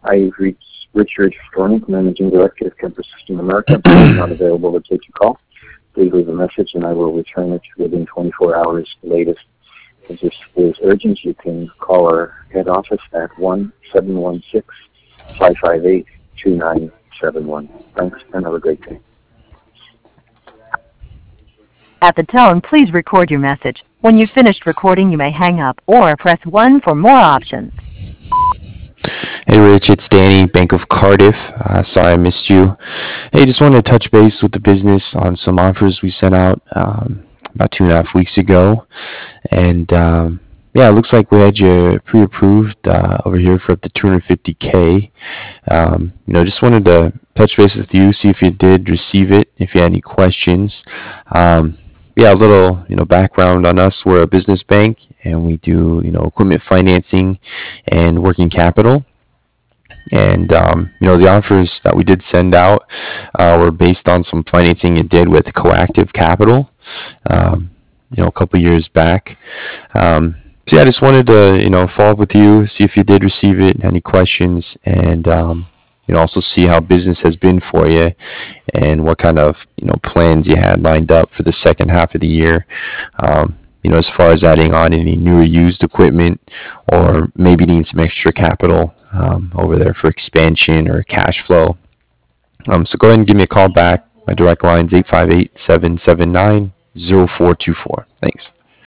I've reached Richard Stornick, Managing Director of Kemper System America. I'm not available to take your call. Please leave a message and I will return it within 24 hours latest. If this is urgent, you can call our head office at 1-716-558-2971. Thanks and have a great day. At the tone, please record your message. When you've finished recording, you may hang up or press 1 for more options. Hey Rich, it's Danny, Bank of Cardiff. Sorry I missed you. Hey, just wanted to touch base with the business on some offers we sent out about 2.5 weeks ago. And yeah, it looks like we had you pre-approved over here for up to $250K. Just wanted to touch base with you, see if you did receive it, if you had any questions. Yeah, a little, background on us. We're a business bank, and we do, equipment financing and working capital. And, the offers that we did send out were based on some financing you did with Coactive Capital, a couple years back. So yeah, I just wanted to, follow up with you, see if you did receive it, any questions, and, also see how business has been for you and what kind of, plans you had lined up for the second half of the year. As far as adding on any new or used equipment or maybe needing some extra capital over there for expansion or cash flow. So go ahead and give me a call back. My direct line is 858-779-0424. Thanks.